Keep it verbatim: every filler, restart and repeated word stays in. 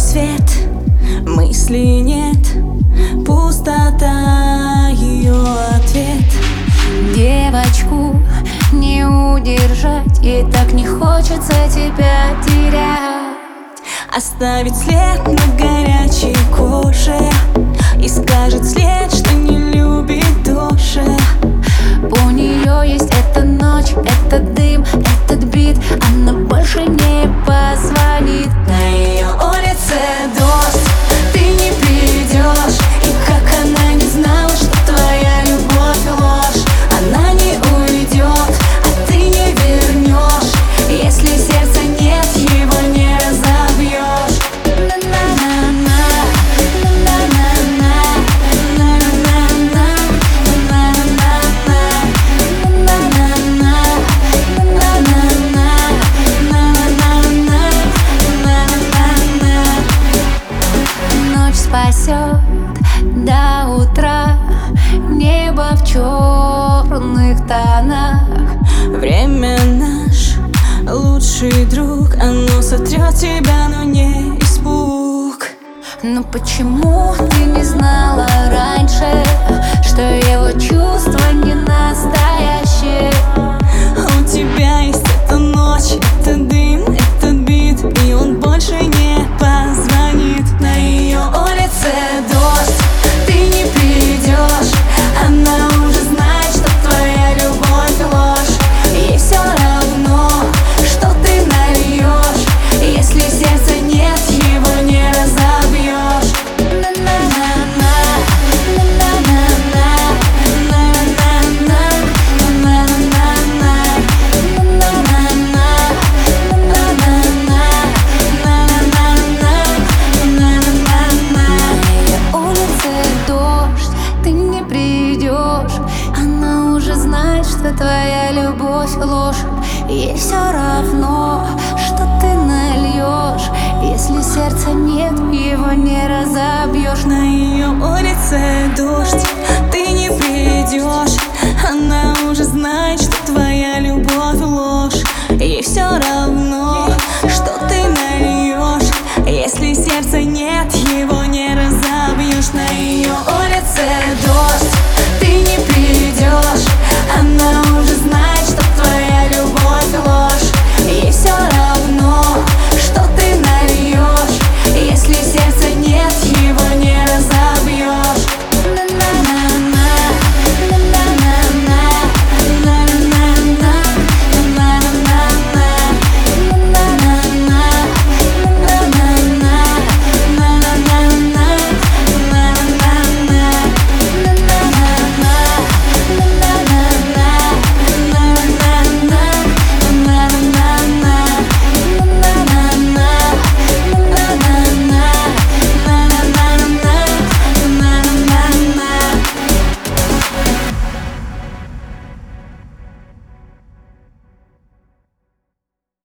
свет, мыслей нет, пустота ее ответ. Девочку не удержать, ей так не хочется тебя терять. Оставить след на горячей коже и скажет след, что не любит тоже. У нее есть эта ночь, этот дым, этот бит, она больше не позвонит. На ее улице дождь, ты не придешь. И как она не знала, что твоя любовь ложь. Она не уйдет, а ты не вернешь. Если сердца нет, его не разобьешь. Спасет до утра небо в черных тонах. Время наш лучший друг, оно сотрет тебя, но не испуг. Но почему ты не знала раньше, что его чувства не настоящие? У тебя есть эта ночь, этот дым, этот бит, и он больше не позвонит. На ее улице дождь, ты не придешь. Она уже знает, что твоя любовь ложь. Ей все равно, что ты нальешь. Если сердца нет, его не разобьешь. Что твоя любовь ложь, ей все равно, что ты нальешь. Если сердца нет, его не разобьешь. На ее улице дождь.